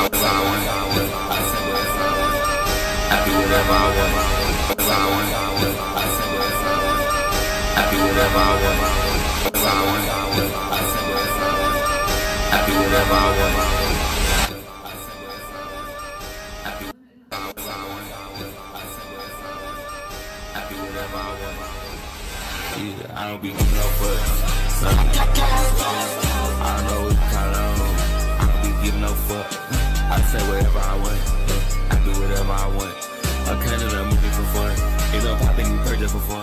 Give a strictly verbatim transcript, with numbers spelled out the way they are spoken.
I don't be giving no fuck. I don't know what you call on. I don't be giving no fuck. I say whatever I want. I do whatever I want. I can't do that movie for fun. It don't pop in you purchase for fun.